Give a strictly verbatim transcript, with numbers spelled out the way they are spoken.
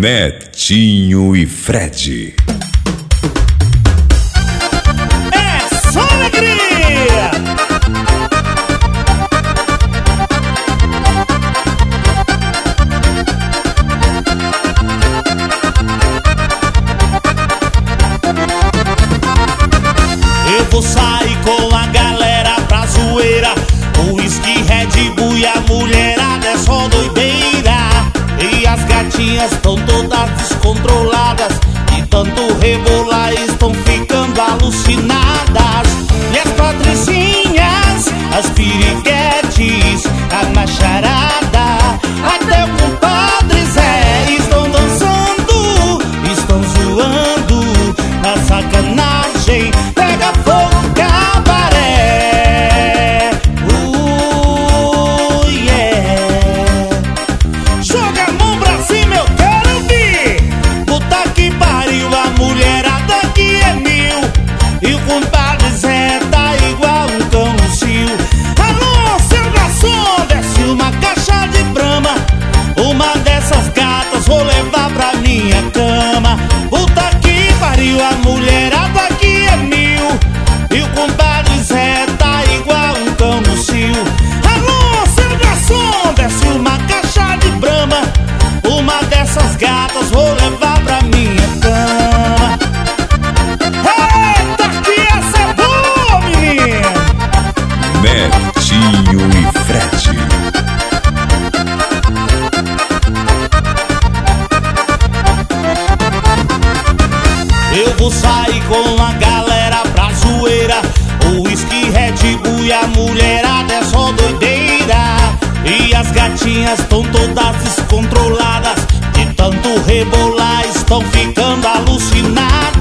Netinho e Fred. É só alegria! Eu vou sair com a galera pra zoeira, o whisky, Red Bull e a mulherada é só doideira. E as gatinhas estão todas descontroladas, de tanto rebolar estão ficando alucinadas. E as patricinhas, as piriguetes, a macharada, até o compadre Zé estão dançando, estão zoando, na sacanagem pega fogo cabaré. Uh, yeah. Joga a mão pra cima, eu quero ver. Puta que pariu, a mulherada aqui é mil, e o compadre Zé tá igual um cão no cio. Alô, seu garçom, desce uma caixa de brama, uma dessas gatas vou levar pra minha cama. Puta que pariu, a mulherada aqui é mil, e o compadre Zé tá igual um cão no cio. Alô, seu garçom, desce uma caixa de brama, uma dessas gatas vou levar pra minha cama. Eita, que essa é boa, menina! Netinho e Fred. Eu vou sair com a galera pra zoeira, o whisky, Red Bull e a mulherada é só doideira. E as gatinhas estão todas descontroladas, de tanto rebolar estão ficando alucinadas.